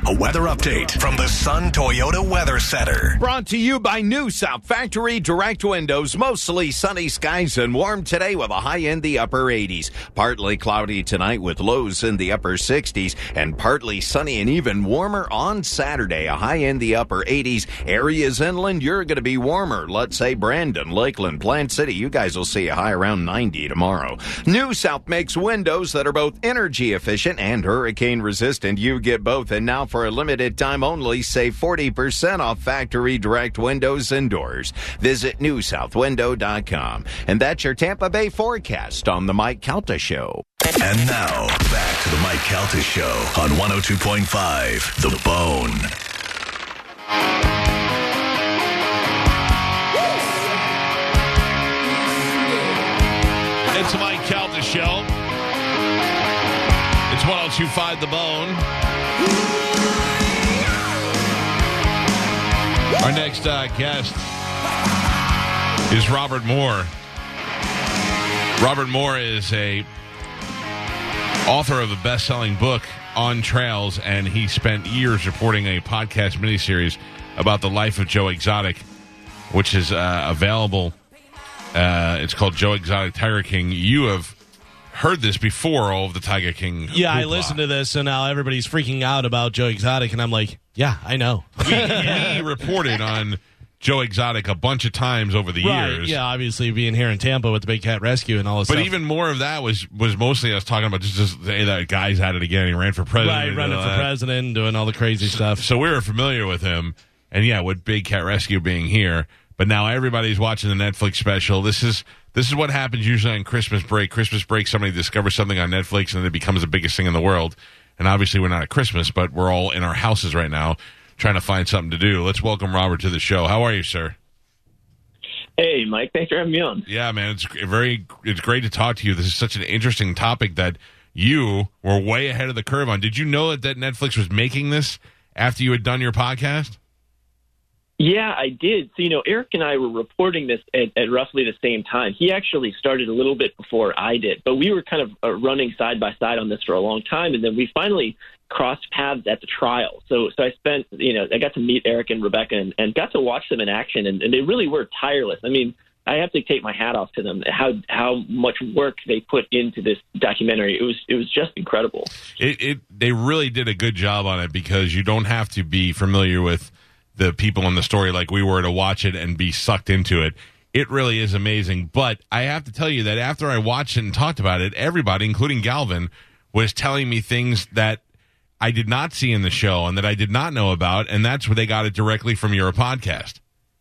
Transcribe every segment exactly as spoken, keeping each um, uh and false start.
A weather update from the Sun Toyota Weather Center. Brought to you by New South Factory Direct Windows. Mostly sunny skies and warm today with a high in the upper eighties. Partly cloudy tonight with lows in the upper sixties. And partly sunny and even warmer on Saturday. A high in the upper eighties. Areas inland, you're going to be warmer. Let's say Brandon, Lakeland, Plant City. You guys will see a high around ninety tomorrow. New South makes windows that are both energy efficient and hurricane resistant. You get both. And now for a limited time only, save forty percent off factory direct windows and doors. Visit new south window dot com. And that's your Tampa Bay forecast on The Mike Calta Show. And now, back to The Mike Calta Show on one oh two point five The Bone. It's The Mike Calta Show. It's one oh two point five The Bone. Our next uh, guest is Robert Moore. Robert Moore is a author of a best-selling book, On Trails, and he spent years reporting a podcast miniseries about the life of Joe Exotic, which is uh, available. Uh, it's called Joe Exotic Tiger King. You have heard this before, all of the Tiger King Yeah, hoopla. I listened to this, and now everybody's freaking out about Joe Exotic, and I'm like, yeah, I know. we, we reported on Joe Exotic a bunch of times over the right, years. yeah, obviously being here in Tampa with the Big Cat Rescue and all this But stuff. even more of that was was mostly us talking about just, just hey, that guy's at it again. He ran for president. Right, running for that. president, doing all the crazy stuff. So we were familiar with him. And yeah, with Big Cat Rescue being here. But now everybody's watching the Netflix special. This is this is what happens usually on Christmas break. Christmas break, somebody discovers something on Netflix and it becomes the biggest thing in the world. And obviously we're not at Christmas, but we're all in our houses right now trying to find something to do. Let's welcome Robert to the show. How are you, sir? Hey, Mike. Thanks for having me on. Yeah, man. It's very it's great to talk to you. This is such an interesting topic that you were way ahead of the curve on. Did you know that, that Netflix was making this after you had done your podcast? Yeah, I did. So, you know, Eric and I were reporting this at, at roughly the same time. He actually started a little bit before I did, but we were kind of uh, running side by side on this for a long time, and then we finally crossed paths at the trial. So so I spent, you know, I got to meet Eric and Rebecca and, and got to watch them in action, and, and they really were tireless. I mean, I have to take my hat off to them, how how much work they put into this documentary. It was it was just incredible. It, it They really did a good job on it because you don't have to be familiar with the people in the story like we were to watch it and be sucked into it. It really is amazing. But I have to tell you that after I watched it and talked about it, everybody, including Galvin, was telling me things that I did not see in the show and that I did not know about, and that's where they got it directly from your podcast.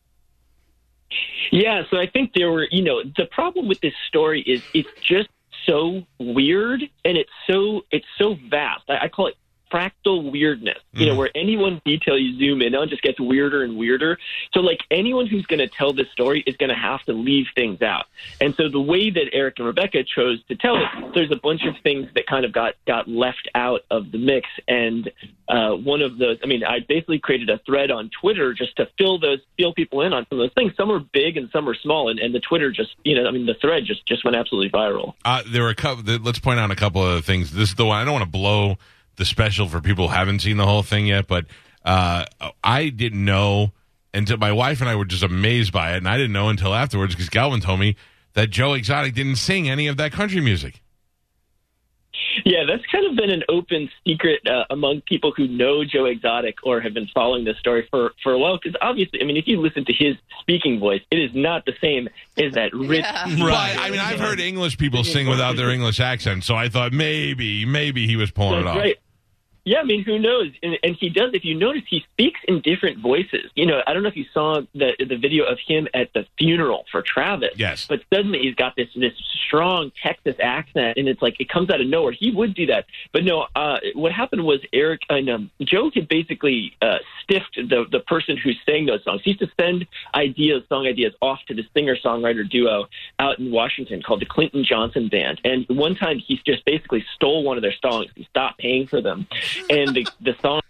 Yeah, so I think there were, you know, the problem with this story is it's just so weird and it's so it's so vast. I, I call it fractal weirdness, you know, Mm. where any one detail you zoom in on just gets weirder and weirder. So, like, anyone who's going to tell this story is going to have to leave things out. And so the way that Eric and Rebecca chose to tell it, there's a bunch of things that kind of got, got left out of the mix. And uh, one of those, I mean, I basically created a thread on Twitter just to fill those, fill people in on some of those things. Some are big and some are small. And, and the Twitter just, you know, I mean, the thread just, just went absolutely viral. Uh, there were a couple. Let's point out a couple of things. This is the one I don't want to blow the special for people who haven't seen the whole thing yet, but uh, I didn't know until my wife and I were just amazed by it, and I didn't know until afterwards because Galvin told me that Joe Exotic didn't sing any of that country music. Yeah, that's kind of been an open secret uh, among people who know Joe Exotic or have been following this story for, for a while. Because obviously, I mean, if you listen to his speaking voice, it is not the same as that rich. Yeah. But, I mean, I've heard English people sing without their English accent, so I thought maybe, maybe he was pulling it That's off. right. Yeah, I mean, who knows? And, and he does. If you notice, he speaks in different voices. You know, I don't know if you saw the the video of him at the funeral for Travis. Yes. But suddenly he's got this this strong Texas accent, and it's like it comes out of nowhere. He would do that, but no. Uh, what happened was Eric and um, Joe had basically uh, stiffed the the person who sang those songs. He used to send ideas, song ideas, off to the singer songwriter duo out in Washington called the Clinton Johnson Band. And one time he just basically stole one of their songs. He stopped paying for them. And the, the song.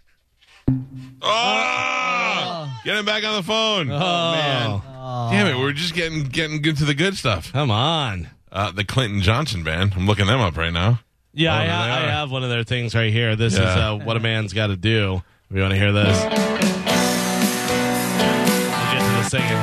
Oh! Get him back on the phone. Oh, man. Damn it, we're just getting getting good to the good stuff. Come on. Uh, the Clinton Johnson Band. I'm looking them up right now. Yeah, Oh, I, there ha- they I are. have one of their things right here. This is Yeah. uh, What a Man's Got to Do. We want to hear this. We'll get to the singing.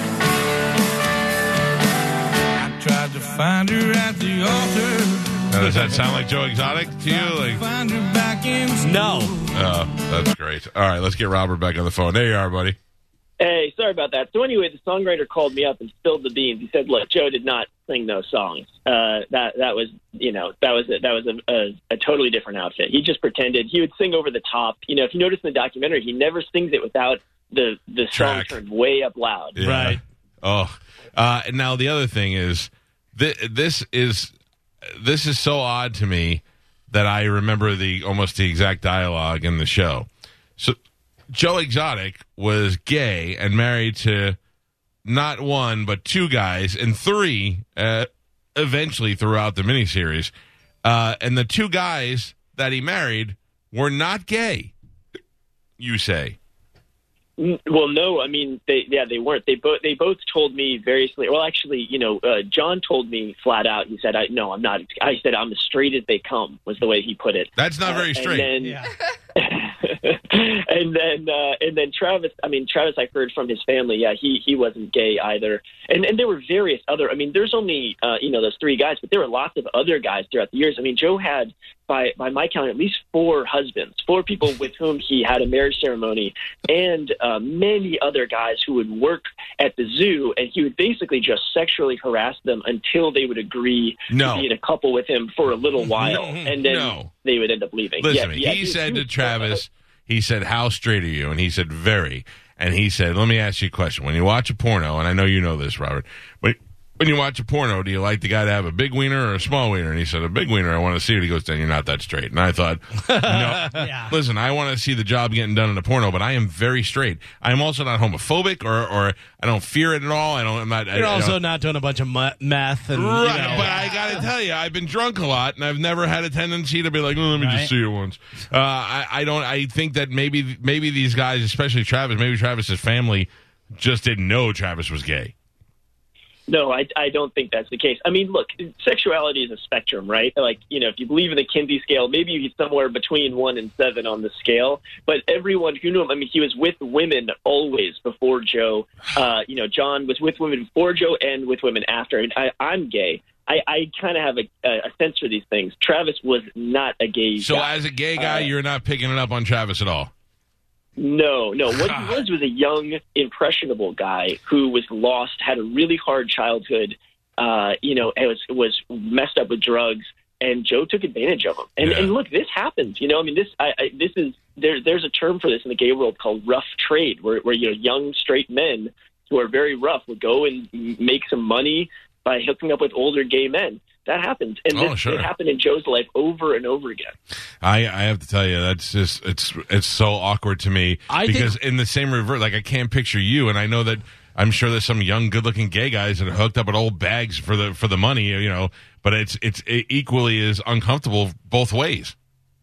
I tried to find her at the altar. Now, does that sound like Joe Exotic to you? Like, Find her back in school. No. oh, that's great. All right, let's get Robert back on the phone. There you are, buddy. Hey, sorry about that. So anyway, the songwriter called me up and spilled the beans. He said, "Look, Joe did not sing those songs. Uh, that that was, you know, that was a, that was a, a, a totally different outfit. He just pretended. He would sing over the top. You know, if you notice in the documentary, he never sings it without the the song Track. turned way up loud. Yeah. Right. Oh, uh, and now the other thing is, th- this is this is so odd to me that I remember the almost the exact dialogue in the show. So Joe Exotic was gay and married to not one but two guys and three uh, eventually throughout the miniseries, uh, and the two guys that he married were not gay. You say? Well, no, I mean, they, yeah, they weren't. They both they both told me variously. Well, actually, you know, uh, John told me flat out. He said, "I no, I'm not." I said, "I'm as straight as they come," was the way he put it. That's not very Uh, straight. And then, Yeah. and then, uh, and then Travis. I mean, Travis. I heard from his family. Yeah, he he wasn't gay either. And and there were various other. I mean, there's only uh, you know those three guys, but there were lots of other guys throughout the years. I mean, Joe had by by my count at least four husbands, four people with whom he had a marriage ceremony, and uh, many other guys who would work at the zoo, and he would basically just sexually harass them until they would agree No. to be in a couple with him for a little while, and then No. they would end up leaving. Listen Yeah, to me. yeah, he said he- to Travis, he said, "How straight are you?" And he said, "Very." And he said, "Let me ask you a question. When you watch a porno, and I know you know this, Robert, when, when you watch a porno, do you like the guy to have a big wiener or a small wiener?" And he said, "A big wiener. I want to see it." He goes, "Then you're not that straight." And I thought, no. Yeah. Listen, I want to see the job getting done in a porno, but I am very straight. I am also not homophobic, or, or I don't fear it at all. I don't. I'm not. You're I, I also don't- not doing a bunch of mu- meth and Right, you know. but I got to tell you, I've been drunk a lot, and I've never had a tendency to be like, "Oh, let me Right. just see it once." Uh, I, I don't. I think that maybe, maybe these guys, especially Travis, maybe Travis's family, just didn't know Travis was gay. No, I, I don't think that's the case. I mean, look, sexuality is a spectrum, right? Like, you know, if you believe in the Kinsey scale, maybe he's somewhere between one and seven on the scale. But everyone who knew him, I mean, he was with women always before Joe. Uh, you know, John was with women before Joe and with women after. I mean, I, I'm gay. I, I kind of have a, a sense for these things. Travis was not a gay So, guy. as a gay guy, Uh, you're not picking it up on Travis at all. No, no. What he was was a young, impressionable guy who was lost, had a really hard childhood. Uh, you know, and was was messed up with drugs, and Joe took advantage of him. And, Yeah. and look, this happens. You know, I mean, this I, I, this is there. There's a term for this in the gay world called rough trade, where where you know young straight men who are very rough would go and make some money by hooking up with older gay men. That happens, and Oh, this sure. it happened in Joe's life over and over again. I, I have to tell you, that's just it's it's so awkward to me I because think- in the same reverse, like I can't picture you, and I know that I'm sure there's some young, good-looking gay guys that are hooked up with old bags for the for the money, you know. But it's it's equally as uncomfortable both ways.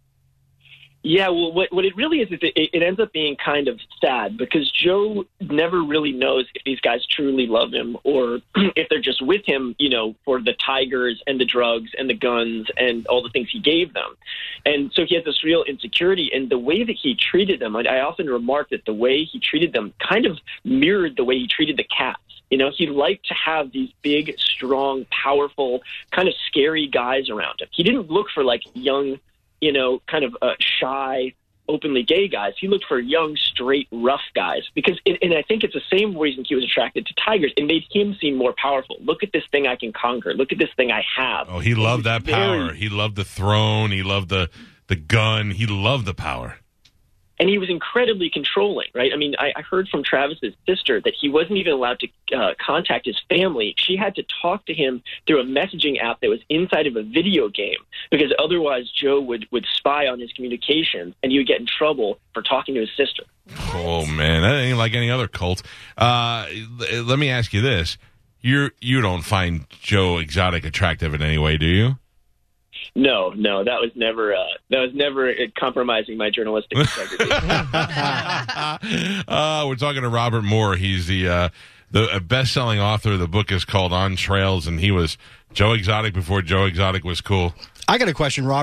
Yeah, well, what what it really is is it, it ends up being kind of sad because Joe never really knows if these guys truly love him or if they're just with him, you know, for the tigers and the drugs and the guns and all the things he gave them. And so he has this real insecurity, and the way that he treated them, I, I often remark that the way he treated them kind of mirrored the way he treated the cats. You know, he liked to have these big, strong, powerful, kind of scary guys around him. He didn't look for like young, you know, kind of uh, shy, openly gay guys. He looked for young, straight, rough guys because, it, and I think it's the same reason he was attracted to tigers. It made him seem more powerful. Look at this thing I can conquer. Look at this thing I have. Oh, he loved that Very- power. He loved the throne. He loved the the gun. He loved the power. And he was incredibly controlling, right? I mean, I, I heard from Travis's sister that he wasn't even allowed to uh, contact his family. She had to talk to him through a messaging app that was inside of a video game because otherwise Joe would, would spy on his communications and he would get in trouble for talking to his sister. Oh man, that ain't like any other cult. Uh, l- let me ask you this: you you don't find Joe Exotic attractive in any way, do you? No, no, that was never uh, that was never compromising my journalistic integrity. uh, we're talking to Robert Moore. He's the uh, the uh, best-selling author. The book is called On Trails, and he was Joe Exotic before Joe Exotic was cool. I got a question, Robert.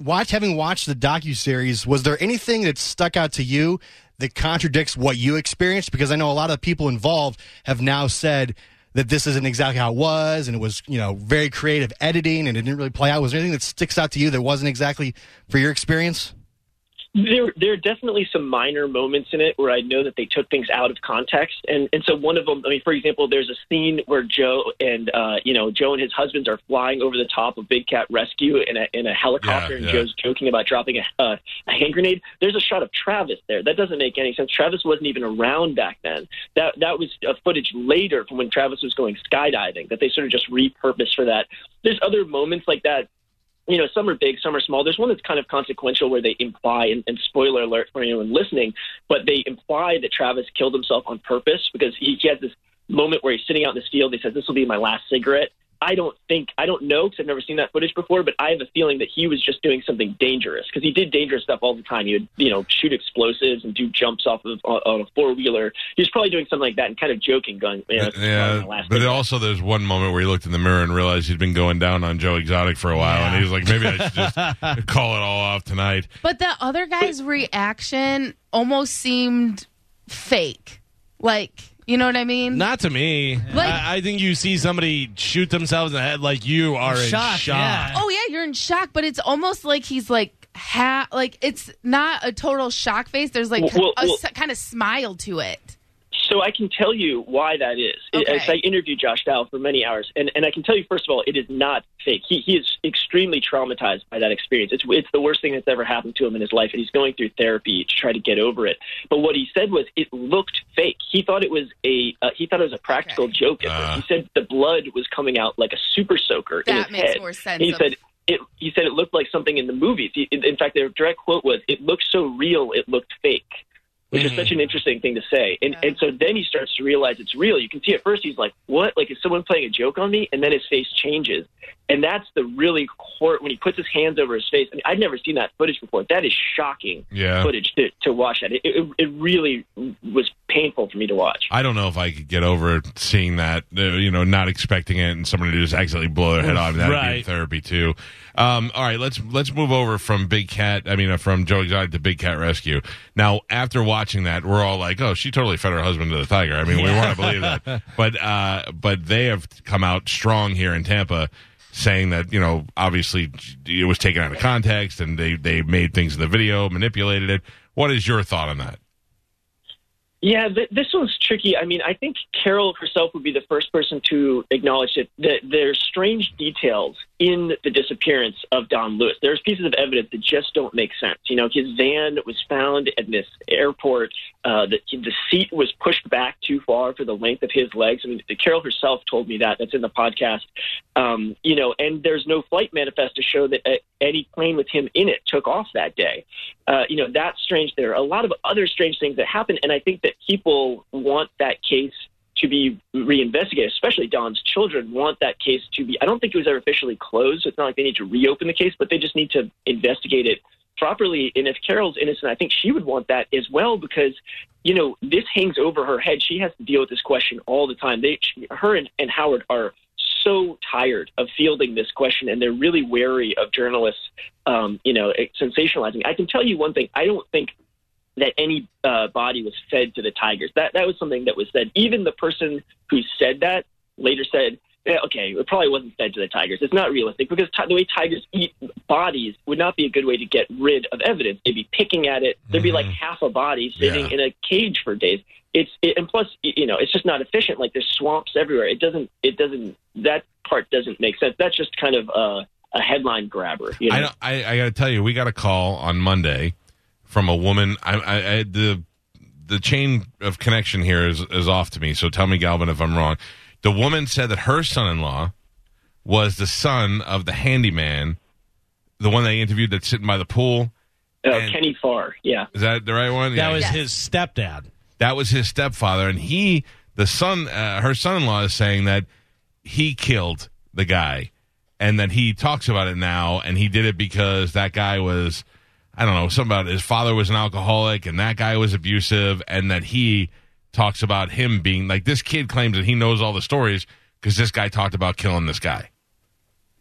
watch having watched the docuseries, was there anything that stuck out to you that contradicts what you experienced? Because I know a lot of the people involved have now said that this isn't exactly how it was, and it was, you know, very creative editing, and it didn't really play out. Was there anything that sticks out to you that wasn't exactly for your experience? There, there are definitely some minor moments in it where I know that they took things out of context, and and so one of them, I mean, for example, there's a scene where Joe and uh, you know Joe and his husbands are flying over the top of Big Cat Rescue in a in a helicopter, Yeah, and yeah. Joe's joking about dropping a, uh, a hand grenade. There's a shot of Travis there. That doesn't make any sense. Travis wasn't even around back then. That that was uh, footage later from when Travis was going skydiving that they sort of just repurposed for that. There's other moments like that. You know, some are big, some are small. There's one that's kind of consequential where they imply, and, and spoiler alert for anyone listening, but they imply that Travis killed himself on purpose because he, he has this moment where he's sitting out in this field. He says, "This will be my last cigarette." I don't think, I don't know because I've never seen that footage before, but I have a feeling that he was just doing something dangerous because he did dangerous stuff all the time. He would, you know, shoot explosives and do jumps off of on, on a four-wheeler. He was probably doing something like that and kind of joking, going, you know, this is probably Yeah, my last but then cigarette. also there's one moment where he looked in the mirror and realized he'd been going down on Joe Exotic for a while, and he was like, maybe I should just call it all off tonight. But the other guy's reaction almost seemed fake. Like, you know what I mean? Not to me. Like- I, I think you see somebody shoot themselves in the head like you are in Shock, shock. yeah. Oh, yeah, you're in shock, but it's almost like he's like, ha- like it's not a total shock face. There's like Well, a well- s- kind of smile to it. So I can tell you why that is. Okay. As I interviewed Josh Dow for many hours, and, and I can tell you, first of all, it is not fake. He he is extremely traumatized by that experience. It's it's the worst thing that's ever happened to him in his life, and he's going through therapy to try to get over it. But what he said was it looked fake. He thought it was a uh, he thought it was a practical Okay. joke. At Uh. first. He said the blood was coming out like a super soaker in That his makes head. more sense And he of- said. It, he said it looked like something in the movies. He, in fact, their direct quote was, "It looked so real, it looked fake." Which is such an interesting thing to say. And Yeah. and so then he starts to realize it's real. You can see at first he's like, what? Like, is someone playing a joke on me? And then his face changes. And that's the really core, when he puts his hands over his face. I mean, I'd never seen that footage before. That is shocking Yeah. footage to, to watch that. It, it, it really was painful for me to watch. I don't know if I could get over seeing that, uh, you know, not expecting it, and someone to just accidentally blow their head off. That would be in Right. therapy too. Um, all right, let's let's move over from Big Cat. I mean, uh, from Joe Exotic to Big Cat Rescue. Now, after watching that, we're all like, "Oh, she totally fed her husband to the tiger." I mean, we want to believe that, but uh, but they have come out strong here in Tampa, saying that, you know, obviously it was taken out of context and they they made things in the video, manipulated it. What is your thought on that? Yeah, th- this one's tricky. I mean, I think Carol herself would be the first person to acknowledge that, that there's strange details in the disappearance of Don Lewis. There's pieces of evidence that just don't make sense. You know, his van was found at this airport. Uh, the, the seat was pushed back too far for the length of his legs. I mean, Carol herself told me that. That's in the podcast. Um, you know, and there's no flight manifest to show that uh, any plane with him in it took off that day. Uh, you know, that's strange. There are a lot of other strange things that happen, and I think that people want that case to be reinvestigated, especially Don's children want that case to be, I don't think it was ever officially closed. So it's not like they need to reopen the case, but they just need to investigate it properly. And if Carol's innocent, I think she would want that as well, because, you know, this hangs over her head. She has to deal with this question all the time. They, she, her and, and Howard are so tired of fielding this question, and they're really wary of journalists, um, you know, sensationalizing. I can tell you one thing. I don't think that any uh, body was fed to the tigers. That that was something that was said. Even the person who said that later said, yeah, okay, it probably wasn't fed to the tigers. It's not realistic because t- the way tigers eat bodies would not be a good way to get rid of evidence. They'd be picking at it. There'd be like half a body sitting Yeah. in a cage for days. It's it, and plus, you know, it's just not efficient. Like there's swamps everywhere. It doesn't. It doesn't. That part doesn't make sense. That's just kind of a, a headline grabber. You know? I, don't- I I got to tell you, we got a call on Monday from a woman. I, I, I the the chain of connection here is is off to me. So tell me, Galvin, if I'm wrong. The woman said that her son-in-law was the son of the handyman, the one they interviewed that's sitting by the pool. Uh, and- Kenny Farr. Yeah. Is that the right one? That Yeah. was Yes. his stepdad. That was his stepfather, and he, the son, uh, her son-in-law is saying that he killed the guy, and that he talks about it now, and he did it because that guy was, I don't know, something about his father was an alcoholic, and that guy was abusive, and that he talks about him being, like, this kid claims that he knows all the stories because this guy talked about killing this guy.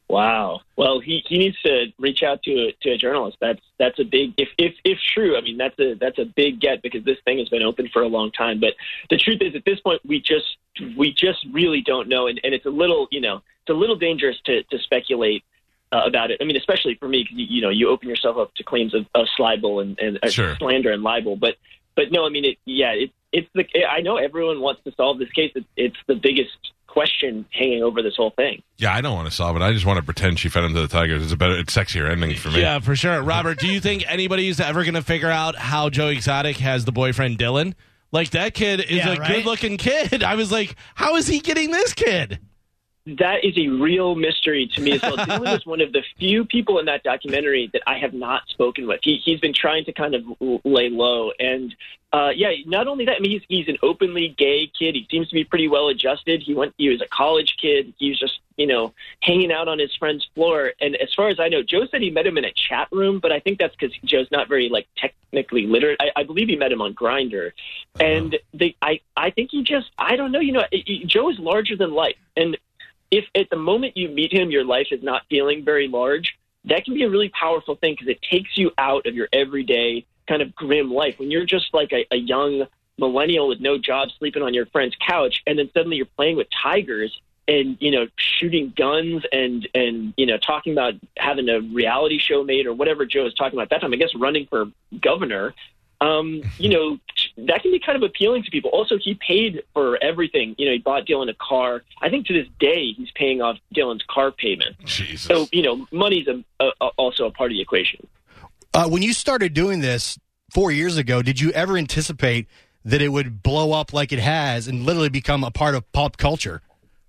Wow. Well, he, he needs to reach out to a, to a journalist. That's that's a big if if if true. I mean, that's a that's a big get because this thing has been open for a long time. But the truth is, at this point, we just we just really don't know, and, and it's a little you know it's a little dangerous to to speculate uh, about it. I mean, especially for me, because you, you know you open yourself up to claims of, of libel and, and uh, Sure. slander and libel. But but no, I mean, it, yeah, it, it's the I know everyone wants to solve this case. It, it's the biggest question hanging over this whole thing. Yeah, I don't want to solve it. I just want to pretend she fed him to the Tigers. It's a better, it's sexier ending for me. Yeah, for sure. Robert, do you think anybody's ever going to figure out how Joe Exotic has the boyfriend Dylan? Like, that kid is Yeah, a right? good-looking kid. I was like, how is he getting this kid? That is a real mystery to me as well. Dylan is one of the few people in that documentary that I have not spoken with. He, he's been trying to kind of lay low. And, uh, yeah, not only that, I mean, he's, he's an openly gay kid. He seems to be pretty well adjusted. He went, he was a college kid. He was just, you know, hanging out on his friend's floor. And as far as I know, Joe said he met him in a chat room, but I think that's because Joe's not very, like, technically literate. I, I believe he met him on Grindr. Uh-huh. And they, I, I think he just, I don't know, you know, it, it, Joe is larger than life. And if at the moment you meet him, your life is not feeling very large, that can be a really powerful thing because it takes you out of your everyday kind of grim life. When you're just like a, a young millennial with no job sleeping on your friend's couch, and then suddenly you're playing with tigers and, you know, shooting guns and, and you know, talking about having a reality show made or whatever Joe was talking about at that time, I guess running for governor, um, you know, that can be kind of appealing to people. Also, he paid for everything. You know, he bought Dylan a car. I think to this day he's paying off Dylan's car payment. Jesus. So, you know, money's a, a, also a part of the equation. Uh, when you started doing this four years ago, did you ever anticipate that it would blow up like it has and literally become a part of pop culture?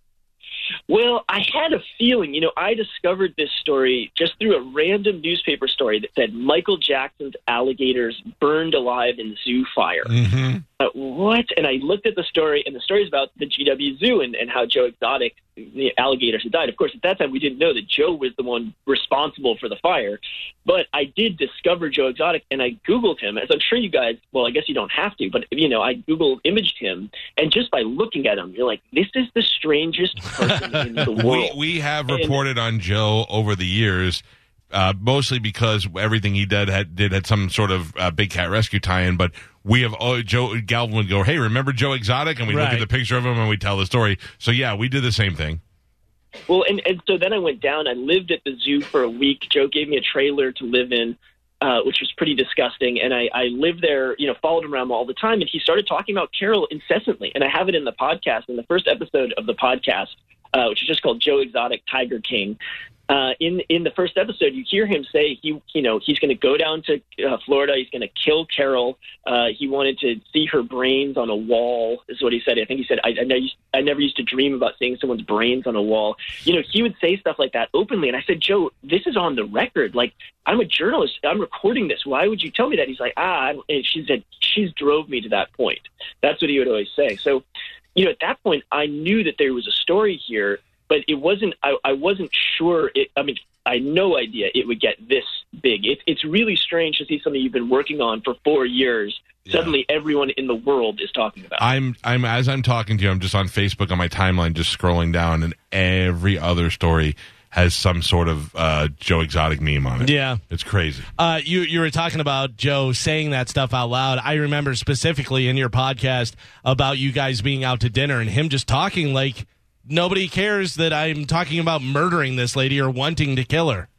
Well, I had a feeling, you know, I discovered this story just through a random newspaper story that said Michael Jackson's alligators burned alive in zoo fire. Mm-hmm. Uh, what? And I looked at the story, and the story is about the G W Zoo and, and how Joe Exotic, the alligators, had died. Of course, at that time, we didn't know that Joe was the one responsible for the fire. But I did discover Joe Exotic, and I Googled him, as I'm sure you guys, well, I guess you don't have to, but, you know, I Googled, imaged him, and just by looking at him, you're like, this is the strangest person in the world. We, we have reported on Joe over the years, uh, mostly because everything he did had, did had some sort of uh, Big Cat Rescue tie-in, but we have, oh, Joe Galvin would go, hey, remember Joe Exotic? And we look Right. at the picture of him and we tell the story. So, yeah, we did the same thing. Well, and, and so then I went down. I lived at the zoo for a week. Joe gave me a trailer to live in, uh, which was pretty disgusting. And I, I lived there, you know, followed him around all the time. And he started talking about Carol incessantly. And I have it in the podcast, in the first episode of the podcast, uh, which is just called Joe Exotic Tiger King. Uh, in in the first episode, you hear him say he, you know, he's going to go down to uh, Florida. He's going to kill Carol. Uh, he wanted to see her brains on a wall, is what he said. I think he said, I, I, never used, I never used to dream about seeing someone's brains on a wall. You know, he would say stuff like that openly. And I said, Joe, this is on the record. Like, I'm a journalist. I'm recording this. Why would you tell me that? He's like, ah, I don't, and she said, she's drove me to that point. That's what he would always say. So, you know, at that point, I knew that there was a story here. But it wasn't. I, I wasn't sure. It, I mean, I had no idea it would get this big. It, it's really strange to see something you've been working on for four years. Yeah. Suddenly, everyone in the world is talking about. I'm, I'm as I'm talking to you, I'm just on Facebook on my timeline, just scrolling down, and every other story has some sort of uh, Joe Exotic meme on it. Yeah. It's crazy. Uh, you you were talking about Joe saying that stuff out loud. I remember specifically in your podcast about you guys being out to dinner and him just talking like nobody cares that I'm talking about murdering this lady or wanting to kill her.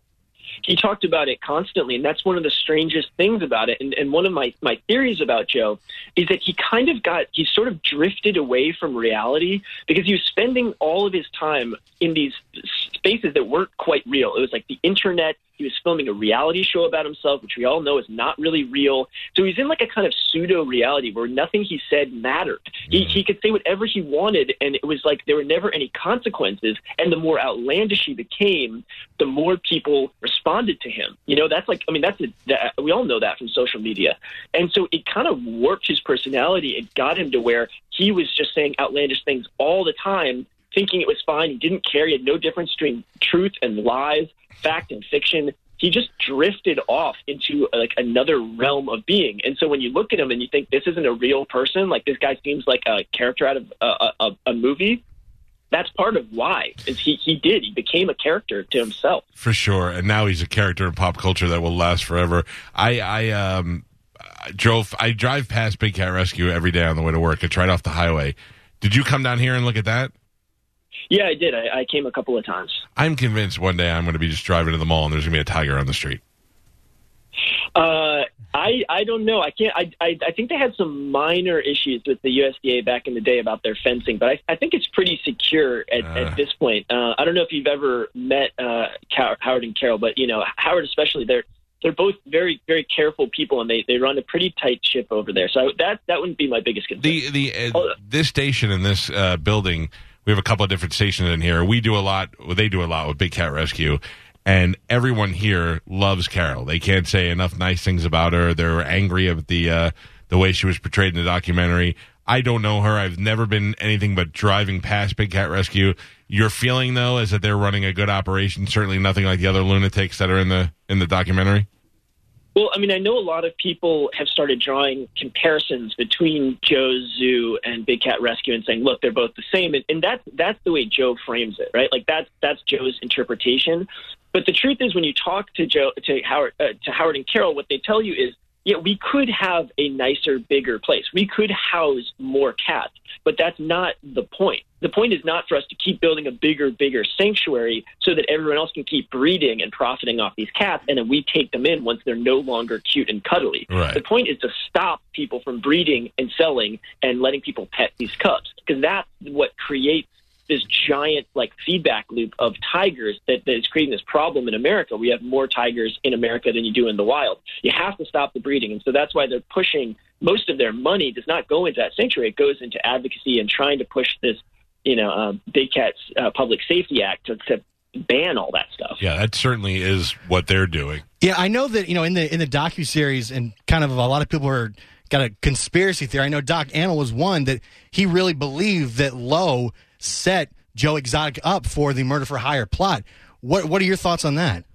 He talked about it constantly, and that's one of the strangest things about it. And, and one of my, my theories about Joe is that he kind of got, he sort of drifted away from reality because he was spending all of his time in these spaces that weren't quite real. It was like the internet. He was filming a reality show about himself, which we all know is not really real. So he's in like a kind of pseudo reality where nothing he said mattered. He, he could say whatever he wanted, and it was like there were never any consequences. And the more outlandish he became, the more people responded to him. You know, that's like, I mean, that's a, that, we all know that from social media. And so it kind of warped his personality. It got him to where he was just saying outlandish things all the time, thinking it was fine. He didn't care. He had no difference between truth and lies, fact and fiction. He just drifted off into like another realm of being. And so when you look at him and you think this isn't a real person, like this guy seems like a character out of a, a, a movie, that's part of why is he he did he became a character to himself for sure, and now he's a character in pop culture that will last forever. I I um I drove I drive past Big Cat Rescue every day on the way to work. It's right off the highway. Did you come down here and look at that? Yeah, I did. I, I came a couple of times. I'm convinced one day I'm going to be just driving to the mall and there's going to be a tiger on the street. Uh, I I don't know. I can't. I, I I think they had some minor issues with the U S D A back in the day about their fencing, but I, I think it's pretty secure at, Uh. at this point. Uh, I don't know if you've ever met uh, Cow- Howard and Carol, but you know Howard especially. They're they're both very very careful people, and they, they run a pretty tight ship over there. So that that wouldn't be my biggest concern. The the uh, this station in this uh, building, we have a couple of different stations in here. We do a lot. Well, they do a lot with Big Cat Rescue. And everyone here loves Carol. They can't say enough nice things about her. They're angry at the uh, the way she was portrayed in the documentary. I don't know her. I've never been anything but driving past Big Cat Rescue. Your feeling, though, is that they're running a good operation. Certainly nothing like the other lunatics that are in the in the documentary. Well, I mean, I know a lot of people have started drawing comparisons between Joe's Zoo and Big Cat Rescue and saying, look, they're both the same. And, and that's, that's the way Joe frames it, right? Like, that's that's Joe's interpretation. But the truth is, when you talk to Joe, to Howard, uh, to Howard and Carol, what they tell you is, yeah, we could have a nicer, bigger place. We could house more cats, but that's not the point. The point is not for us to keep building a bigger, bigger sanctuary so that everyone else can keep breeding and profiting off these cats, and then we take them in once they're no longer cute and cuddly. Right. The point is to stop people from breeding and selling and letting people pet these cubs, because that's what creates this giant like feedback loop of tigers that, that is creating this problem in America. We have more tigers in America than you do in the wild. You have to stop the breeding. And so that's why they're pushing most of their money does not go into that sanctuary. It goes into advocacy and trying to push this, you know, uh, Big Cat's uh, Public Safety Act to, to ban all that stuff. Yeah, that certainly is what they're doing. Yeah, I know that, you know, in the in the docuseries, and kind of a lot of people are got a conspiracy theory. I know Doc Antle was one that he really believed that Lowe set Joe Exotic up for the murder for hire plot. What what are your thoughts on that?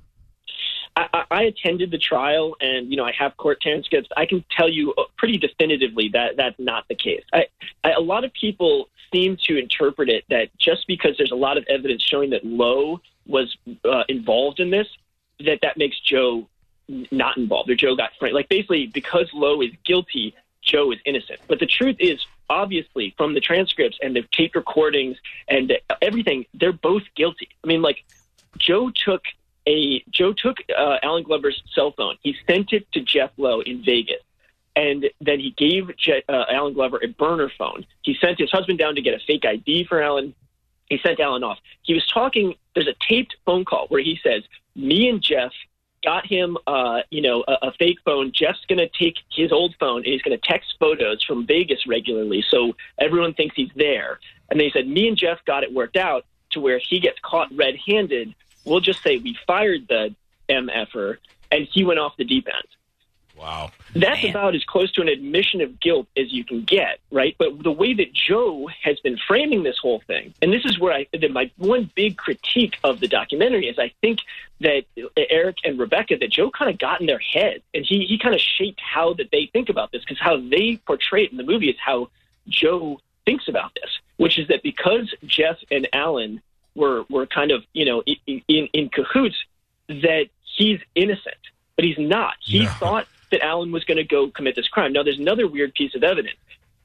I, I attended the trial, and you know I have court transcripts. I can tell you pretty definitively that that's not the case. I, I, a lot of people seem to interpret it that just because there's a lot of evidence showing that Lowe was uh, involved in this, that that makes Joe not involved, or Joe got framed. Like basically, because Lowe is guilty, Joe is innocent. But the truth is, obviously, from the transcripts and the tape recordings and everything, they're both guilty. I mean, like Joe took a Joe took uh, Alan Glover's cell phone. He sent it to Jeff Lowe in Vegas, and then he gave Je- uh, Alan Glover a burner phone. He sent his husband down to get a fake I D for Alan. He sent Alan off. He was talking. There's a taped phone call where he says, "Me and Jeff got him, uh, you know, a, a fake phone. Jeff's going to take his old phone and he's going to text photos from Vegas regularly, so everyone thinks he's there." And they said, "Me and Jeff got it worked out to where if he gets caught red-handed, we'll just say we fired the M F-er and he went off the deep end." Wow. That's Man. about as close to an admission of guilt as you can get, right? But the way that Joe has been framing this whole thing, and this is where I, my one big critique of the documentary is I think that Eric and Rebecca, that Joe kind of got in their head, and he, he kind of shaped how that they think about this, because how they portray it in the movie is how Joe thinks about this, which is that because Jeff and Alan were, were kind of, you know, in, in, in cahoots, that he's innocent, but he's not. He No. thought that Alan was going to go commit this crime. Now, there's another weird piece of evidence.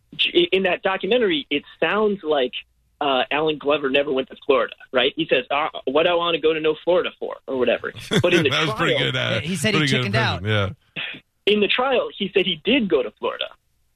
In that documentary, it sounds like uh, Alan Glover never went to Florida, right? He says, uh, what do I want to go to no Florida for, or whatever. But in the that was trial, pretty good. Uh, he said he pretty good chickened out. impression, Yeah. in the trial, he said he did go to Florida.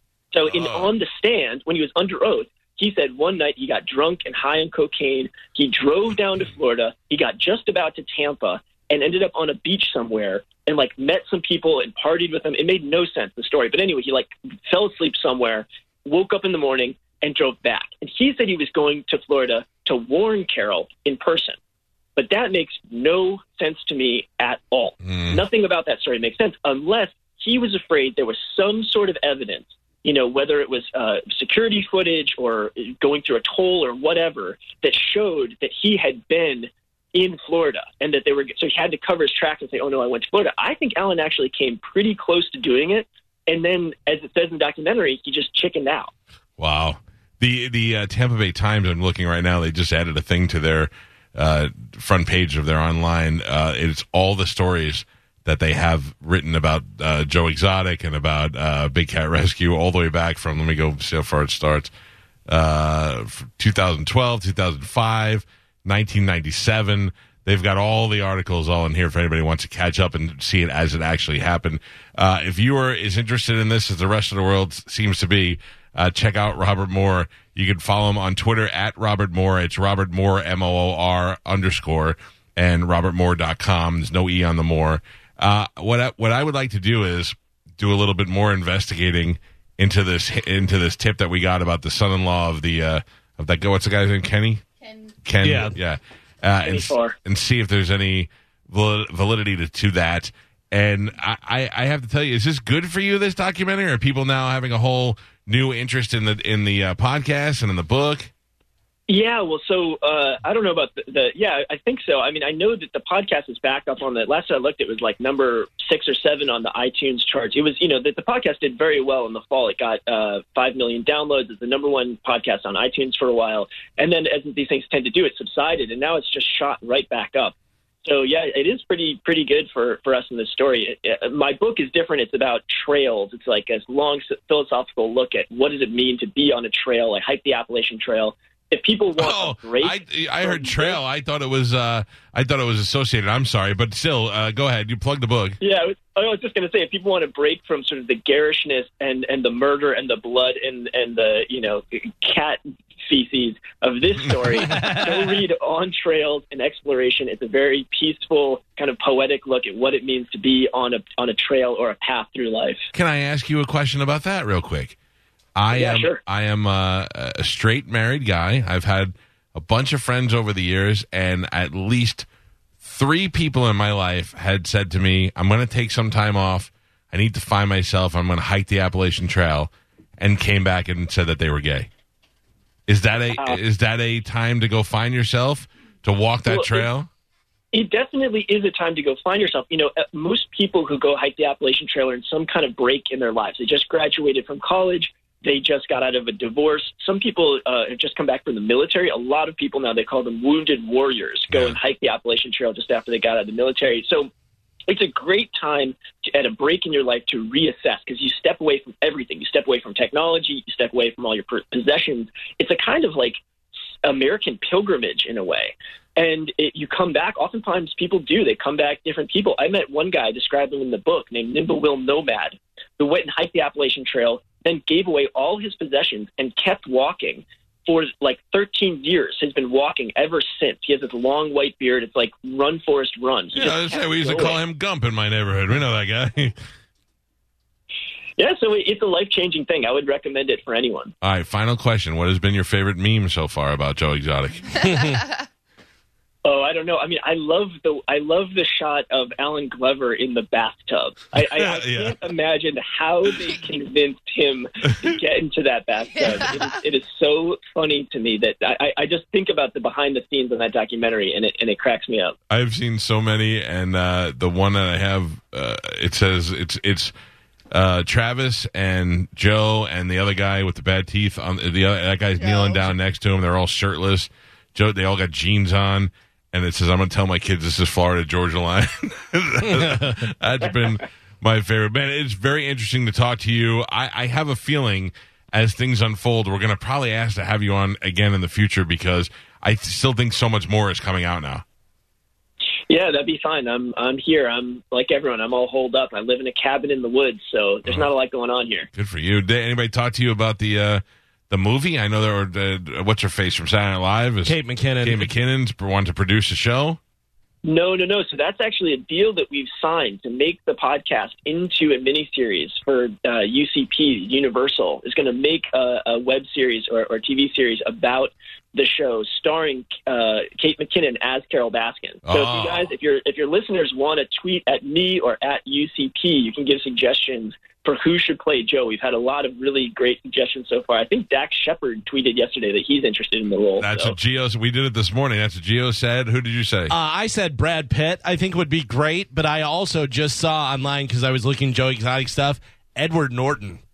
So in Oh. on the stand, when he was under oath, he said one night he got drunk and high on cocaine. He drove down to Florida. He got just about to Tampa and ended up on a beach somewhere and like met some people and partied with them. It made no sense, the story. But anyway, he like fell asleep somewhere, woke up in the morning and drove back. And he said he was going to Florida to warn Carol in person. But that makes no sense to me at all. Mm. Nothing about that story makes sense unless he was afraid there was some sort of evidence, you know, whether it was uh, security footage or going through a toll or whatever, that showed that he had been in Florida and that they were, so he had to cover his tracks and say, oh no, I went to Florida. I think Alan actually came pretty close to doing it. And then, as it says in the documentary, he just chickened out. Wow. The the uh, Tampa Bay Times, I'm looking right now, they just added a thing to their uh, front page of their online. Uh, it's all the stories that they have written about uh, Joe Exotic and about uh, Big Cat Rescue, all the way back from, let me go see how far it starts, uh, twenty twelve, two thousand five, nineteen ninety-seven. They've got all the articles all in here for anybody who wants to catch up and see it as it actually happened. Uh, if you are as interested in this as the rest of the world seems to be, Uh, check out Robert Moore. You can follow him on Twitter at Robert Moore. It's Robert Moore, M O O R underscore, and robert moore dot com. There's no E on the Moore. Uh, what I, what I would like to do is do a little bit more investigating into this into this tip that we got about the son-in-law of the uh, of that guy. What's the guy's name? Kenny. Ken. Ken. Yeah. Yeah. Uh, and, and see if there's any val- validity to, to that. And I, I, I have to tell you, is this good for you? This documentary? Are people now having a whole new interest in the in the uh, podcast and in the book? Yeah, well, so uh, I don't know about the, the. Yeah, I think so. I mean, I know that the podcast is back up on the. Last time I looked, it was like number six or seven on the iTunes charts. It was, you know, that the podcast did very well in the fall. It got uh, five million downloads. It's the number one podcast on iTunes for a while, and then as these things tend to do, it subsided, and now it's just shot right back up. So yeah, it is pretty pretty good for, for us in this story. It, it, my book is different. It's about trails. It's like a long philosophical look at what does it mean to be on a trail. I hike the Appalachian Trail. If people want oh, a break, I, I heard trail. I thought it was uh, I thought it was associated. I'm sorry, but still, uh, go ahead. You plug the book. Yeah, I was, I was just going to say, if people want to break from sort of the garishness and, and the murder and the blood and and the you know cat feces of this story, go read On Trails and Exploration. It's a very peaceful, kind of poetic look at what it means to be on a on a trail or a path through life. Can I ask you a question about that real quick? I yeah, am sure. I am a, a straight married guy. I've had a bunch of friends over the years, and at least three people in my life had said to me, I'm going to take some time off. I need to find myself. I'm going to hike the Appalachian Trail, and came back and said that they were gay. Is that a uh, is that a time to go find yourself, to walk that well, trail? It, it definitely is a time to go find yourself. You know, most people who go hike the Appalachian Trail are in some kind of break in their lives. They just graduated from college. They just got out of a divorce. Some people uh, have just come back from the military. A lot of people now, they call them wounded warriors, go yeah. and hike the Appalachian Trail just after they got out of the military. So it's a great time to, at a break in your life to reassess, because you step away from everything. You step away from technology. You step away from all your possessions. It's a kind of like American pilgrimage in a way. And it, you come back. Oftentimes people do. They come back different people. I met one guy, described him in the book, named Nimblewill Nomad, who went and hiked the Appalachian Trail, then gave away all his possessions and kept walking for like thirteen years. Has been walking ever since. He has this long white beard. It's like run, Forrest, run. He yeah, I was say, we used going. to call him Gump in my neighborhood. We know that guy. Yeah, so it's a life-changing thing. I would recommend it for anyone. All right, final question. What has been your favorite meme so far about Joe Exotic? Oh, I don't know. I mean, I love the I love the shot of Alan Glover in the bathtub. I, I, I yeah. can't imagine how they convinced him to get into that bathtub. Yeah. It, is, it is so funny to me that I, I just think about the behind the scenes of that documentary, and it and it cracks me up. I've seen so many, and uh, the one that I have, uh, it says it's it's uh, Travis and Joe and the other guy with the bad teeth. On the other, that guy's Joe. kneeling down next to him. They're all shirtless. Joe, they all got jeans on. And it says, I'm going to tell my kids this is Florida Georgia Line. That's been my favorite. Man, it's very interesting to talk to you. I, I have a feeling as things unfold, we're going to probably ask to have you on again in the future, because I still think so much more is coming out now. Yeah, that'd be fine. I'm I'm here. I'm like everyone. I'm all holed up. I live in a cabin in the woods, so there's uh-huh. not a lot going on here. Good for you. Did anybody talk to you about the uh, the movie? I know there were, uh, what's her face from Saturday Night Live? Is Kate McKinnon. Kate McKinnon's wanted to produce a show? No, no, no. So that's actually a deal that we've signed to make the podcast into a miniseries for uh, U C P. Universal is going to make a, a web series or, or T V series about the show, starring uh, Kate McKinnon as Carol Baskin. So oh. if you guys, if your if your listeners want to tweet at me or at U C P, you can give suggestions for who should play Joe. We've had a lot of really great suggestions so far. I think Dax Shepard tweeted yesterday that he's interested in the role. That's so. what Gio, we did it this morning. That's what Gio said. Who did you say? Uh, I said Brad Pitt, I think would be great, but I also just saw online, because I was looking Joe Exotic stuff, Edward Norton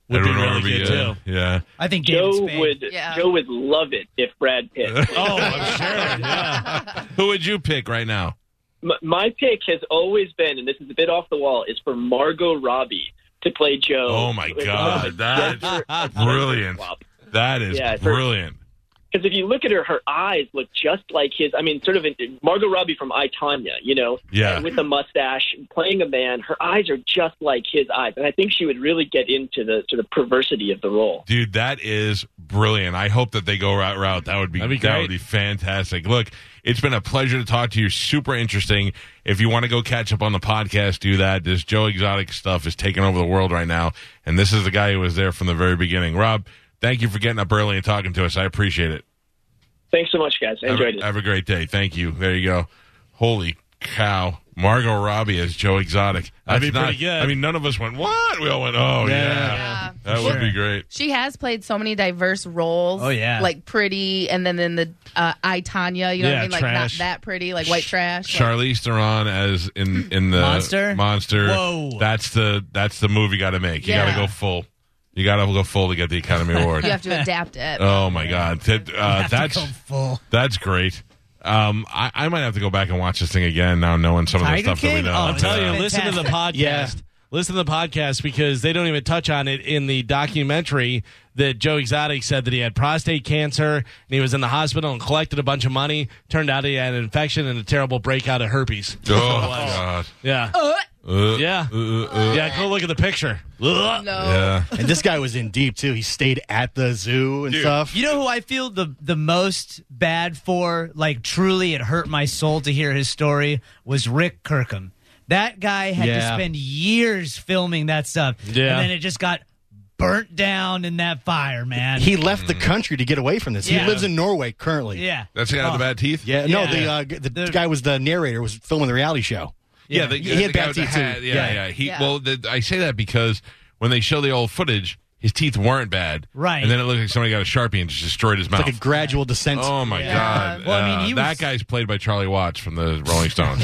would be Edward really Norby, good yeah. too. Yeah. I think David Joe Spade. would Yeah. Joe would love it if Brad Pitt. Oh, I'm sure. Yeah. Who would you pick right now? M- My pick has always been, and this is a bit off the wall, is for Margot Robbie to play Joe. Oh, my God. That's brilliant. That is Yeah, for- brilliant. Because if you look at her, her eyes look just like his. I mean, sort of in, Margot Robbie from I, Tonya, you know, Yeah. with the mustache, playing a man. Her eyes are just like his eyes, and I think she would really get into the sort of perversity of the role. Dude, that is brilliant. I hope that they go that route. That would be, That'd be that great. would be fantastic. Look, it's been a pleasure to talk to you. Super interesting. If you want to go catch up on the podcast, do that. This Joe Exotic stuff is taking over the world right now, and this is the guy who was there from the very beginning. Rob, thank you for getting up early and talking to us. I appreciate it. Thanks so much, guys. I Have, enjoyed it. have a great day. Thank you. There you go. Holy cow. Margot Robbie as Joe Exotic. That'd be That's pretty good. I mean, none of us went, what? We all went, oh, yeah. Yeah. That would be great. She has played so many diverse roles. Oh, yeah. Like Pretty, and then in the uh, I, Tonya, you know what Yeah, I mean? Like Trash. not that pretty, like White Trash. Like, Charlize Theron as in in the Monster? Monster. Whoa. That's the that's the move you got to make. You Yeah. got to go full. You got to go full to get the Academy Award. you have to adapt it. Oh my God, That, uh, Have to that's go full. that's great. Um, I, I might have to go back and watch this thing again now, knowing some of the Tiger stuff that we King? know. Oh, I'll tell you, Yeah. listen to the podcast. Yeah. Listen to the podcast because they don't even touch on it in the documentary that Joe Exotic said that he had prostate cancer and he was in the hospital and collected a bunch of money. Turned out he had an infection and a terrible breakout of herpes. Oh God. Yeah. Uh, Yeah. uh, uh, Yeah, go look at the picture. Ugh. No. yeah. And this guy was in deep too. He stayed at the zoo and Dude. stuff. You know who I feel the the most bad for? Like, truly, it hurt my soul to hear his story. Was Rick Kirkham. That guy had to Yeah. spend years filming that stuff, Yeah. and then it just got burnt down in that fire, man. He left the country to get away from this. Yeah. He lives in Norway currently. yeah, That's the guy with the Oh. bad teeth. Yeah, no, Yeah. the uh, g- the, The- guy was the narrator, was filming the reality show. Yeah, the, He the had guy bad with the teeth, too. hat. Yeah, Yeah. yeah. He Yeah. well, the, I say that because when they show the old footage, his teeth weren't bad, Right. And then it looked like somebody got a Sharpie and just destroyed his mouth. Like a gradual descent. Oh my Yeah. God! Well, I mean, Uh, he that was- guy's played by Charlie Watts from the Rolling Stones.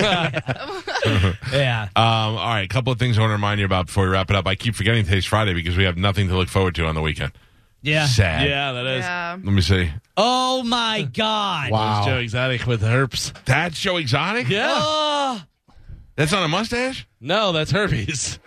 um, yeah. all right, a couple of things I want to remind you about before we wrap it up. I keep forgetting today's Friday because we have nothing to look forward to on the weekend. Yeah. Sad. Yeah, that is. Yeah. Let me see. Oh my God. Wow. Joe Exotic with herpes. That's Joe Exotic. Yeah. Oh. That's not a mustache. No, that's herpes.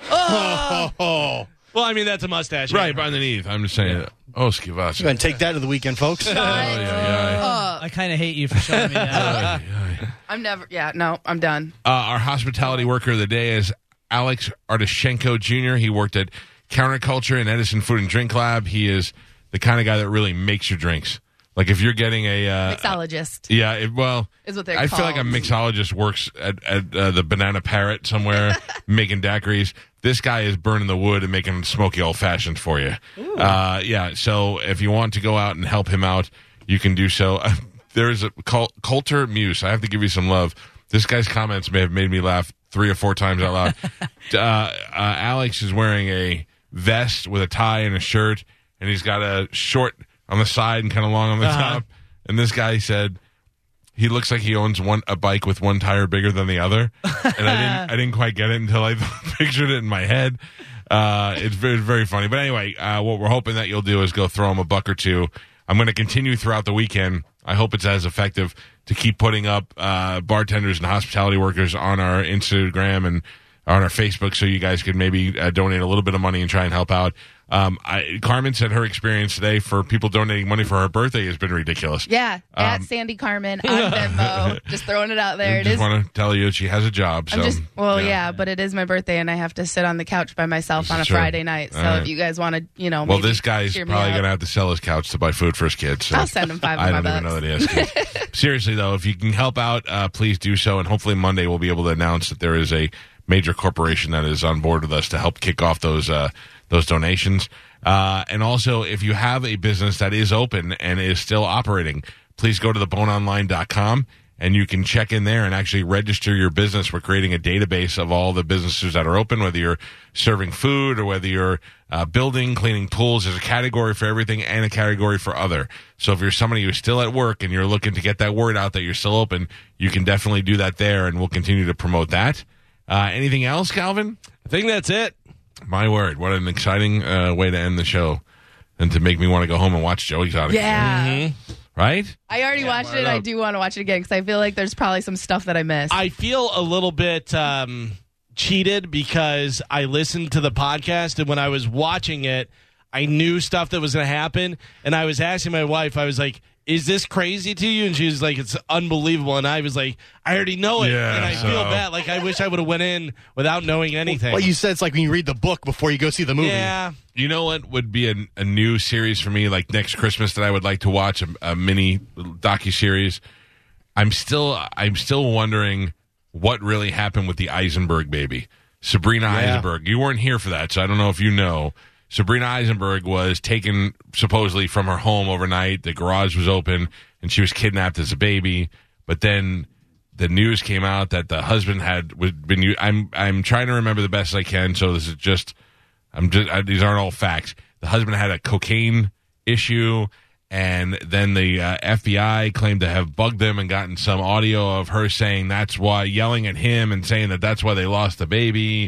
Oh, Well, I mean, that's a mustache. Right, by underneath. I'm just saying. Oh, Skivas. go and take that to the weekend, folks. Oh, yeah, yeah. I kind of hate you for showing me that. I'm never. Yeah, no, I'm done. Uh, our hospitality worker of the day is Alex Artishenko Junior He worked at Counterculture and Edison Food and Drink Lab. He is the kind of guy that really makes your drinks. Like if you're getting a uh, Mixologist. yeah, it, well, Is what they're I feel like a called. mixologist works at, at uh, the Banana Parrot somewhere making daiquiris. This guy is burning the wood and making smoky old fashions for you. Uh, yeah, so if you want to go out and help him out, you can do so. Uh, there is a Col- Coulter Muse. I have to give you some love. This guy's comments may have made me laugh three or four times out loud. uh, uh, Alex is wearing a vest with a tie and a shirt, and he's got a short on the side and kind of long on the Uh-huh. top. And this guy said he looks like he owns one a bike with one tire bigger than the other. And I didn't I didn't quite get it until I pictured it in my head. Uh, it's very very funny. But anyway, uh, what we're hoping that you'll do is go throw him a buck or two. I'm going to continue throughout the weekend. I hope it's as effective to keep putting up uh, bartenders and hospitality workers on our Instagram and on our Facebook, so you guys could maybe uh, donate a little bit of money and try and help out. Um, I, Carmen said her experience today for people donating money for her birthday has been ridiculous. Yeah, at Um, Sandy Carmen on Venmo. Just throwing it out there. I It just is. want to tell you she has a job. So I'm just well, yeah. but it is my birthday, and I have to sit on the couch by myself This on a is true. Friday night. So All right. if you guys want to, you know, Well, maybe this guy's cheer probably me up. going to have to sell his couch to buy food for his kids. So I'll send him five of I my don't even bucks. know that he has kids. Seriously, though, if you can help out, uh, please do so. And hopefully Monday we'll be able to announce that there is a major corporation that is on board with us to help kick off those uh, those donations. Uh, and also, if you have a business that is open and is still operating, please go to the bone online dot com and you can check in there and actually register your business. We're creating a database of all the businesses that are open, whether you're serving food or whether you're uh, building, cleaning pools. There's a category for everything and a category for other. So if you're somebody who's still at work and you're looking to get that word out that you're still open, you can definitely do that there, and we'll continue to promote that. Uh, anything else, Calvin? I think that's it. My word, what an exciting uh, way to end the show and to make me want to go home and watch Joe Exotic. Yeah. Mm-hmm. Right? I already Yeah, watched why it. I not? do want to watch it again because I feel like there's probably some stuff that I missed. I feel a little bit um, cheated because I listened to the podcast, and when I was watching it, I knew stuff that was going to happen, and I was asking my wife, I was like, is this crazy to you? And she was like, it's unbelievable. And I was like, I already know it, Yeah, and I so- feel bad. Like, I wish I would have went in without knowing anything. Well, you said it's like when you read the book before you go see the movie. Yeah. You know what would be a, a new series for me, like next Christmas, that I would like to watch, a, a mini docuseries? I'm still, I'm still wondering what really happened with the Eisenberg baby, Sabrina Yeah. Eisenberg. You weren't here for that, so I don't know if you know. Sabrina Eisenberg was taken supposedly from her home overnight. The garage was open, and she was kidnapped as a baby. But then the news came out that the husband had was been. I'm I'm trying to remember the best I can. So this is just. I'm just. I, these aren't all facts. The husband had a cocaine issue, and then the uh, F B I claimed to have bugged them and gotten some audio of her saying that's why, yelling at him and saying that that's why they lost the baby.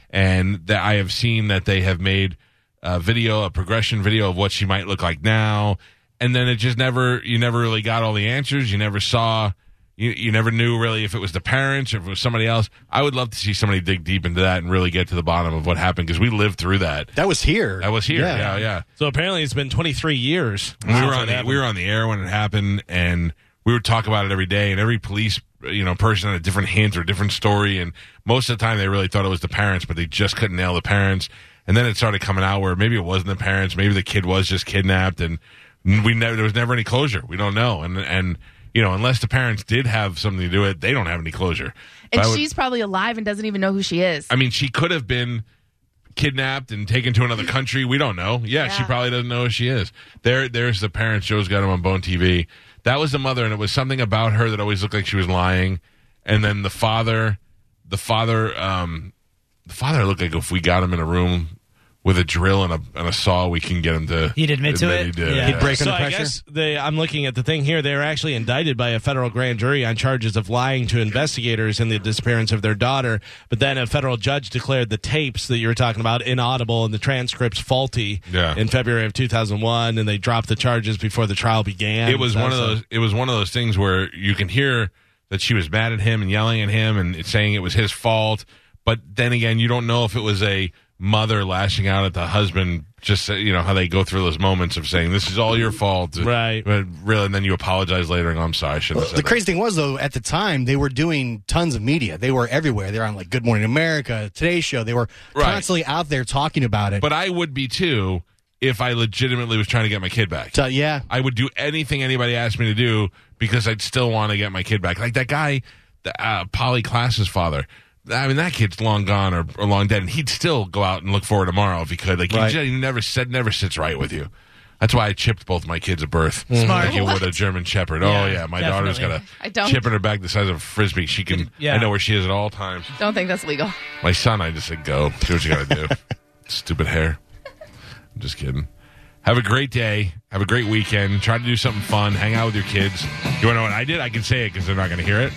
And that I have seen that they have made a video, a progression video of what she might look like now. And then it just never, you never really got all the answers. You never saw, you, you never knew really if it was the parents or if it was somebody else. I would love to see somebody dig deep into that and really get to the bottom of what happened, because we lived through that. That was here. That was here. Yeah. Yeah, yeah. So apparently it's been twenty-three years. We were since on it the, happened. we were on the air when it happened, and we would talk about it every day. And every police, you know, person had a different hint or a different story. And most of the time, they really thought it was the parents, but they just couldn't nail the parents. And then it started coming out where maybe it wasn't the parents, maybe the kid was just kidnapped, and we never there was never any closure. We don't know, and and you know, unless the parents did have something to do with it, they don't have any closure. and But I would- she's probably alive and doesn't even know who she is. I mean, she could have been kidnapped and taken to another country. We don't know. Yeah, she Yeah. probably doesn't know who she is. There, there's the parents. Joe's got them on Bone T V. That was the mother, and it was something about her that always looked like she was lying. And then the father, the father, um, the father looked like if we got him in a room with a drill and a, and a saw, we can get him to. He'd admit to it? He did. Yeah. He'd break So under I pressure. guess they, I'm looking at the thing here. They were actually indicted by a federal grand jury on charges of lying to investigators in the disappearance of their daughter. But then a federal judge declared the tapes that you were talking about inaudible and the transcripts faulty Yeah. in February of two thousand one, and they dropped the charges before the trial began. It was So- one of so- those. It was one of those things where you can hear that she was mad at him and yelling at him and saying it was his fault. But then again, you don't know if it was a mother lashing out at the husband. Just, you know, how they go through those moments of saying this is all your fault, Right. But really, and then you apologize later and go, I'm sorry, I shouldn't have said The that. crazy thing was, though, at the time, they were doing tons of media. They were everywhere. They were on, like, Good Morning America, Today's Show. They were Right. constantly out there talking about it. But I would be too if I legitimately was trying to get my kid back. So, yeah. I would do anything anybody asked me to do because I'd still want to get my kid back. Like that guy, the, uh, Polly Klass's father. I mean, that kid's long gone or, or long dead, and he'd still go out and look for her tomorrow if he could. Like, Right. he, just, he never said, never sits right with you. That's why I chipped both my kids at birth. Smart. Like you would a German Shepherd. Yeah, oh, yeah. My definitely. daughter's got I a don't- chip in her back the size of a Frisbee. She can, Yeah. I know where she is at all times. Don't think that's legal. My son, I just said, go. Do what you got to do. Stupid hair. I'm just kidding. Have a great day. Have a great weekend. Try to do something fun. Hang out with your kids. You want to know what I did? I can say it because they're not going to hear it.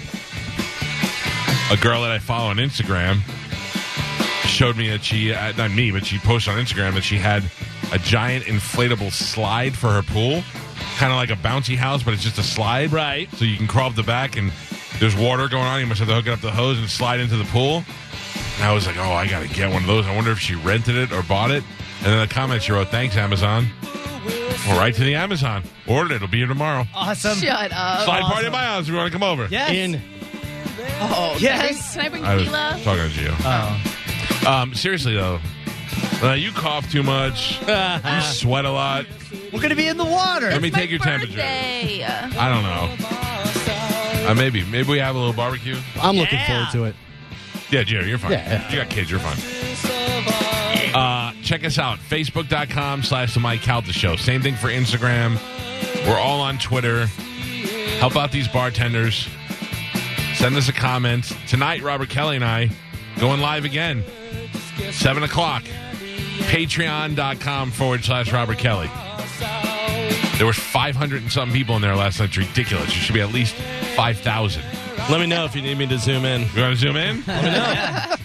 A girl that I follow on Instagram showed me that she, uh, not me, but she posted on Instagram that she had a giant inflatable slide for her pool. Kind of like a bouncy house, but it's just a slide. Right. So you can crawl up the back and there's water going on. You must have to hook it up to the hose and slide into the pool. And I was like, oh, I got to get one of those. I wonder if she rented it or bought it. And then the comment she wrote, thanks, Amazon. Well, right to the Amazon. Ordered it. It'll be here tomorrow. Awesome. Shut up. Slide party at my house if you want to come over. Yes. In Oh, Yes. Can I bring I was tequila? talking to Gio. Oh. Um, seriously, though, uh, you cough too much. You sweat a lot. We're going to be in the water. Let me It's my take your temperature. birthday. I don't know. Uh, maybe. Maybe we have a little barbecue. I'm looking Yeah. forward to it. Yeah, Gio, you're fine. Yeah, yeah. You got kids, you're fine. Uh, check us out, facebook.com slash the Mike Calta Show. Same thing for Instagram. We're all on Twitter. Help out these bartenders. Send us a comment. Tonight, Robert Kelly and I going live again. seven o'clock. Patreon.com forward slash Robert Kelly. There was five hundred and something people in there last night. It's ridiculous. There should be at least five thousand. Let me know if you need me to zoom in. You want to zoom in?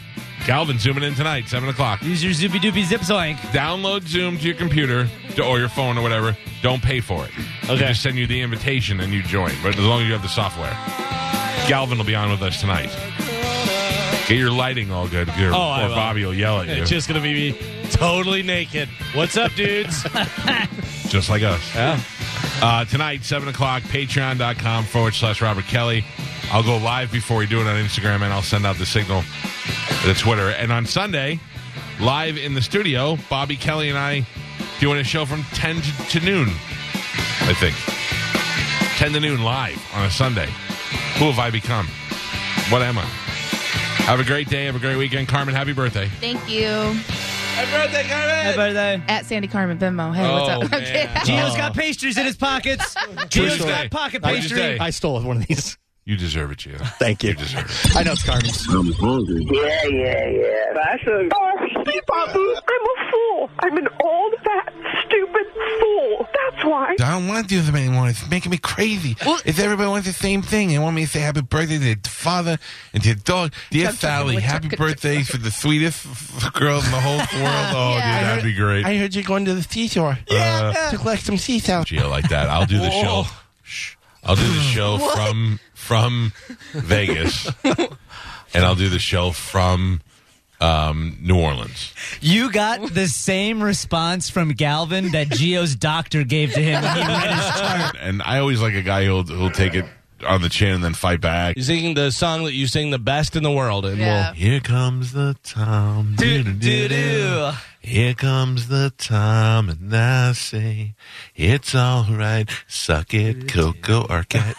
Galvin zooming in tonight, seven o'clock. Use your Zoopy Doopy Zip Zoink. Download Zoom to your computer or your phone or whatever. Don't pay for it. Okay. They just send you the invitation and you join. But as long as you have the software. Galvin will be on with us tonight. Get your lighting all good, or, Oh, I or will. Bobby will yell at you. It's just going to be me totally naked. What's up, dudes? Just like us. Yeah. Uh, tonight, seven o'clock, patreon.com forward slash Robert Kelly. I'll go live before we do it on Instagram, and I'll send out the signal to Twitter. And on Sunday, live in the studio, Bobby Kelly and I doing a show from ten to, to noon, I think. ten to noon live on a Sunday. Who have I become? What am I? Have a great day. Have a great weekend. Carmen, happy birthday. Thank you. Happy birthday, Carmen. Happy birthday. At Sandy Carmen Venmo. Hey, Oh, what's up? man. Okay. Gio's Oh. got pastries in his pockets. Who's Gio's day? got pocket Who's pastry. day? I stole one of these. You deserve it, Gio. Thank you. You deserve it. I know it's Carmen's. I'm hungry. Yeah, yeah, yeah. That's a... Oh, Steve Babu, I'm a fool. I'm an old, fat, stupid fool. That's why. I don't want to do them anymore. It's making me crazy. Well- if everybody wants the same thing, they want me to say happy birthday to the father and to the dog. Dear Chug, chug, Sally, chug, happy chug, birthday chug. for the sweetest f- girl in the whole world. Oh, Yeah. dude, that'd be great. I heard you're going to the seashore. Uh, To collect some sea salt. Gio like that. I'll do the show. Shh. I'll do the show from from Vegas, and I'll do the show from um, New Orleans. You got the same response from Galvin that Gio's doctor gave to him when he read his chart. And I always like a guy who'll who'll take it on the chin and then fight back. You're singing the song that you sing the best in the world. And Yeah. Here comes the time. Do-do-do. Here comes the time, and I say it's all right. Suck it, Coco Arquette.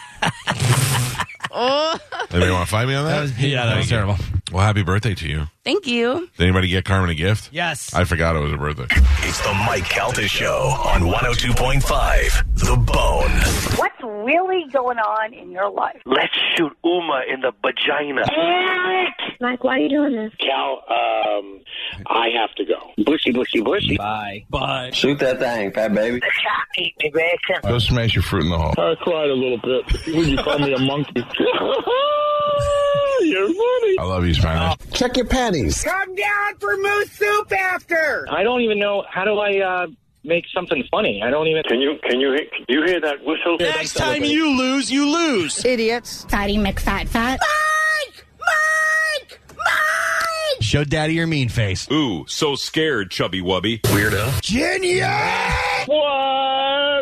Oh, Anybody want to fight me on that? we'll, yeah, that Thank was you. terrible. Well, happy birthday to you. thank you. Did anybody get Carmen a gift? Yes. I forgot it was her birthday. It's the Mike Calta Show on one oh two point five The Bone. What's really going on in your life? Let's shoot Uma in the vagina. Mike, why are you doing this? Cal, um, I have to go. Bushy, bushy, bushy. Bye. Bye. Shoot that thing, fat baby. The shot eat me, Grayson. Go smash your fruit in the hole. I cried a little bit. Would you call me a monkey? You're funny. I love you, Spanish. Check your panties. Come down for moose soup after. I don't even know how do I uh, make something funny. I don't even. Can you can you hear, can you hear that whistle? Next time you lose, you lose. Idiots. Fatty McFat Fat. Mike! Mike! Mike! Show daddy your mean face. Ooh, so scared, chubby wubby. Weirdo. Genius! What?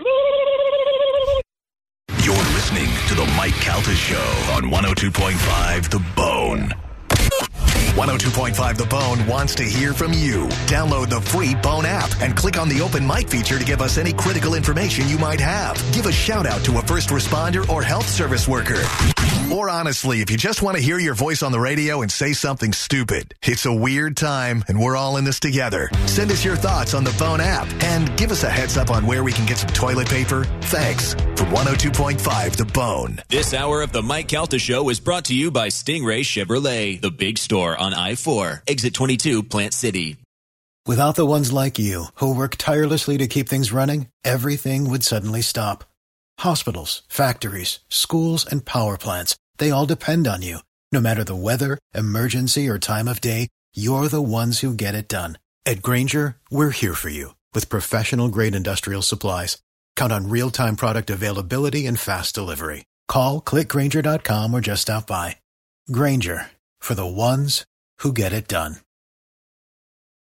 You're listening to the Mike Calta Show on one oh two point five The Bone. one oh two point five The Bone wants to hear from you. Download the free Bone app and click on the open mic feature to give us any critical information you might have. Give a shout out to a first responder or health service worker. Or honestly, if you just want to hear your voice on the radio and say something stupid. It's a weird time and we're all in this together. Send us your thoughts on the Bone app and give us a heads up on where we can get some toilet paper. Thanks. From one oh two point five The Bone. This hour of the Mike Calta Show is brought to you by Stingray Chevrolet, the big store on I four, exit twenty-two, Plant City. Without the ones like you, who work tirelessly to keep things running, everything would suddenly stop. Hospitals, factories, schools, and power plants, they all depend on you. No matter the weather, emergency, or time of day, you're the ones who get it done. At Grainger, we're here for you with professional-grade industrial supplies. Count on real-time product availability and fast delivery. Call, click Grainger dot com, or just stop by. Grainger, for the ones who get it done.